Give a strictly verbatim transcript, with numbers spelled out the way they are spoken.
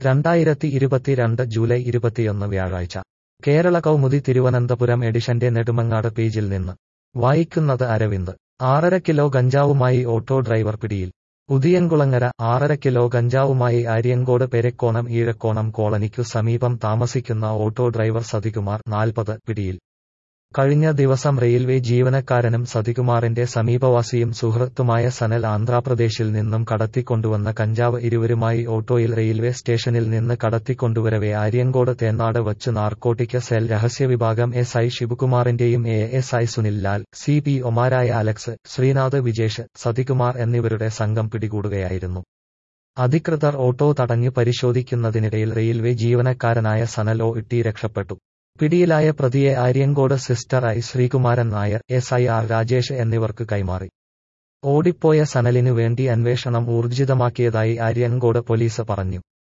രണ്ടായിരത്തി ഇരുപത്തിരണ്ട് ജൂലൈ ഇരുപത്തിയൊന്ന് വ്യാഴാഴ്ച കേരള കൗമുദി തിരുവനന്തപുരം എഡിഷന്റെ നെടുമങ്ങാട് പേജിൽ നിന്ന് വായിക്കുന്നത് അരവിന്ദ്. ആറര കിലോ ഗഞ്ചാവുമായി ഓട്ടോ ഡ്രൈവർ പിടിയിൽ. ഉദിയൻകുളങ്ങര. ആറര കിലോ ഗഞ്ചാവുമായി ആര്യങ്കോട് പെരക്കോണം ഈഴക്കോണം കോളനിക്കു സമീപം താമസിക്കുന്ന ഓട്ടോ ഡ്രൈവർ സതികുമാർ, നാൽപ്പത്, പിടിയിൽ. കഴിഞ്ഞ ദിവസം റെയിൽവേ ജീവനക്കാരനും സതികുമാറിന്റെ സമീപവാസിയും സുഹൃത്തുമായ സനൽ ആന്ധ്രാപ്രദേശിൽ നിന്നും കടത്തിക്കൊണ്ടുവന്ന കഞ്ചാവ് ഇരുവരുമായി ഓട്ടോയിൽ റെയിൽവേ സ്റ്റേഷനിൽ നിന്ന് കടത്തിക്കൊണ്ടുവരവെ ആര്യങ്കോട് തേന്നാട് വച്ചു നാർക്കോട്ടിക് സെൽ രഹസ്യവിഭാഗം എസ് ഐ ശിവകുമാറിന്റെയും A S I Sunil Lal, C P ഒമാരായ അലക്സ്, ശ്രീനാഥ്, വിജേഷ്, സതികുമാർ എന്നിവരുടെ സംഘം പിടികൂടുകയായിരുന്നു. അധികൃതർ ഓട്ടോ തടഞ്ഞു പരിശോധിക്കുന്നതിനിടയിൽ റെയിൽവേ ജീവനക്കാരനായ സനൽ ഒ ഇട്ടി രക്ഷപ്പെട്ടു. പിടിയിലായ പ്രതിയെ Aryankode sister I Sreekumaran Nair, S I R Rajesh എന്നിവർക്ക് കൈമാറി. ഓടിപ്പോയ സനലിനു വേണ്ടി അന്വേഷണം ഊർജിതമാക്കിയതായി ആര്യങ്കോട് പോലീസ് പറഞ്ഞു.